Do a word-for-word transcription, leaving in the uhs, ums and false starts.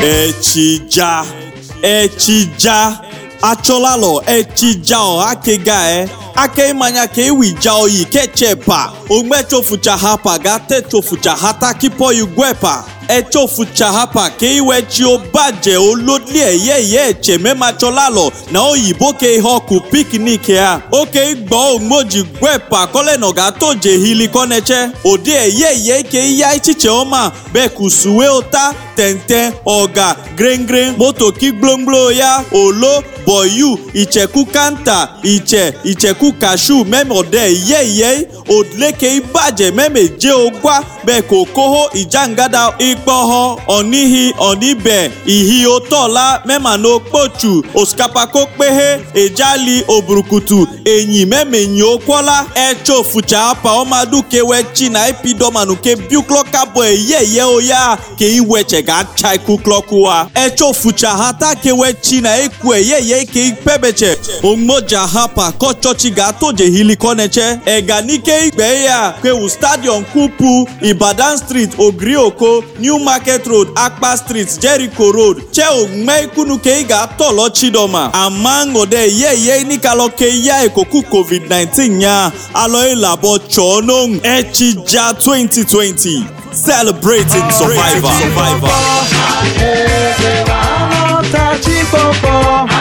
Echija, echija, acholalo, echija o akega e. Ake imanya ke wija oyi kechepa. Ogmecho fucha hapa gate chofucha hata kipo yugwepa. Echo fucha hapa ke iwechi obaje olodli eye ye eche mema cholalo na oyibo ke hoku picnic ya. Oke igbo ogmoji gwepa kole no gato je hili koneche. Ode eye ye ke iya ichiche oma beku suwe ota tenten oga green green moto ki gblonglo ya olo boyu icheku kanta iche icheku kashu meme ode ye ye odle ke ibaje meme je ogwa be kokoho ijangada ikpoho onihi onibe ihi otola mema no pochu oskapa kokpehe ejali obrukutu enyi meme nyi okwola echo fucha apa omadu kewe china epidomanu ke biukloka bo ye ye oya ke iweche ga chaiku klokuwa echo fucha hata kewe china ekwe ye ye ke ipebeche omoja hapa kochochi ga toje hili koneche eganike igbe ya kwewu stadium kupu Ibadan Street Ogrioko New Market Road Akpa Street Jericho Road che ogme ikunu ke iga tolo chidoma amango de ye ye nikalo ke ya ekoku covid nineteen ya alo ilabo chono Echija twenty twenty celebrating survivor survivor